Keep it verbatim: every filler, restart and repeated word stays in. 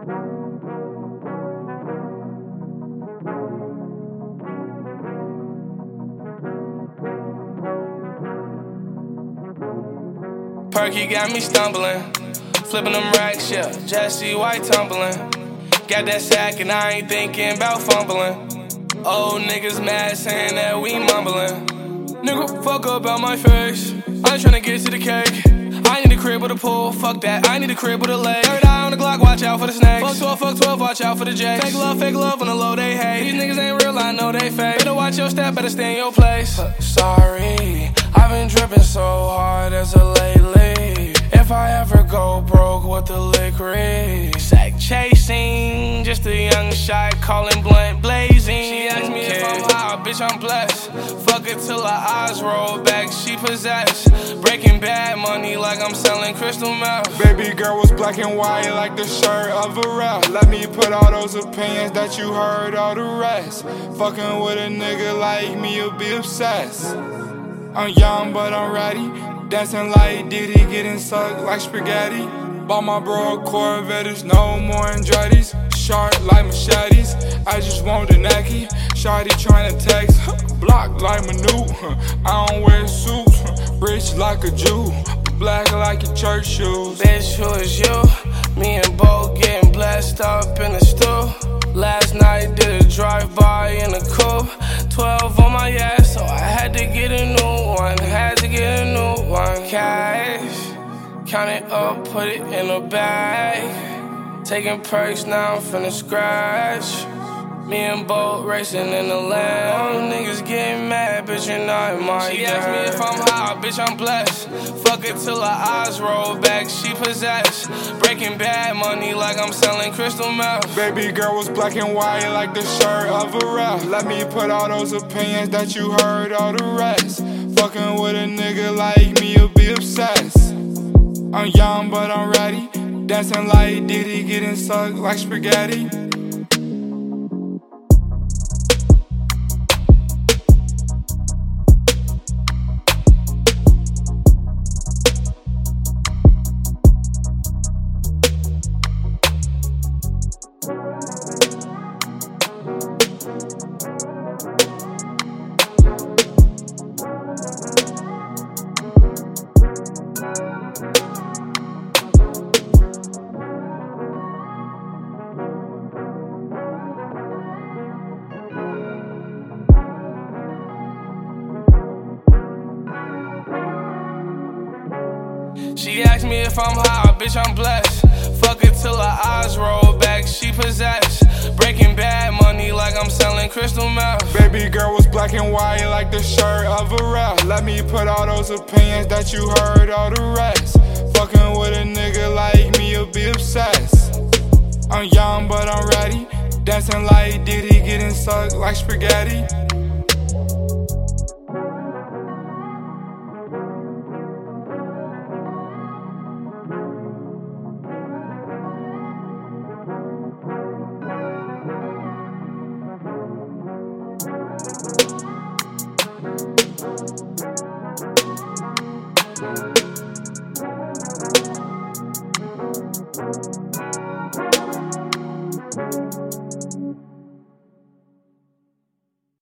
Perky got me stumbling, flipping them racks, yeah, Jesse White tumbling. Got that sack and I ain't thinking about fumbling. Old niggas mad saying that we mumbling. Nigga, fuck up out my face, I ain't tryna get to the cake. I need a crib with a pool, fuck that, I need a crib with a lake. Third eye on the Glock, watch out for the snakes. Fuck twelve, fuck twelve, watch out for the J's. Fake love, fake love on the low, they hate. These niggas ain't real, I know they fake. Better watch your step, better stay in your place. uh, Sorry, I've been dripping so hard as of lately. If I ever go broke with the liquor, sack chasing, just a young shot calling blunt blazing. She asked me if I'm high, bitch I'm blessed. Fuck it till her eyes roll back, she possessed. Breaking bad money like I'm selling crystal meth. Baby girl was black and white like the shirt of a rap. Let me put all those opinions that you heard, all the rest. Fucking with a nigga like me, you'll be obsessed. I'm young but I'm ready, dancing like Diddy, getting sucked like spaghetti. Bought my bro a Corvette, there's no more Andretti's. Sharp like machetes, I just want the necky. Shawty tryna text, block like Manu. I don't wear suits, rich like a Jew, black like your church shoes. Bitch, who is you? Me and Bo getting blessed up in the stool. Last night did a drive-by in a coupe. Twelve on my ass, so I had to get a new one. Had to get a new one. Cash, count it up, put it in a bag. Taking perks, now I'm finna scratch. Me and Bo racing in the land. Niggas getting mad, bitch, you're not my She asked me if I'm high, bitch, I'm blessed. Fuck it till her eyes roll back, she possessed. Breaking bad money like I'm selling crystal meth. Baby girl was black and white like the shirt of a rap. Let me put all those opinions that you heard, all the rest. Fucking with a nigga like me, you'll be obsessed. I'm young but I'm ready, dancing like Diddy, getting sucked like spaghetti. She asked me if I'm high, bitch, I'm blessed. Fuck it till her eyes roll back, she possessed. Breaking bad money like I'm selling crystal meth. Baby girl was black and white like the shirt of a rap. Let me put all those opinions that you heard, all the rest. Fucking with a nigga like me, you'll be obsessed. I'm young but I'm ready, dancing like Diddy, getting sucked like spaghetti. Thank you.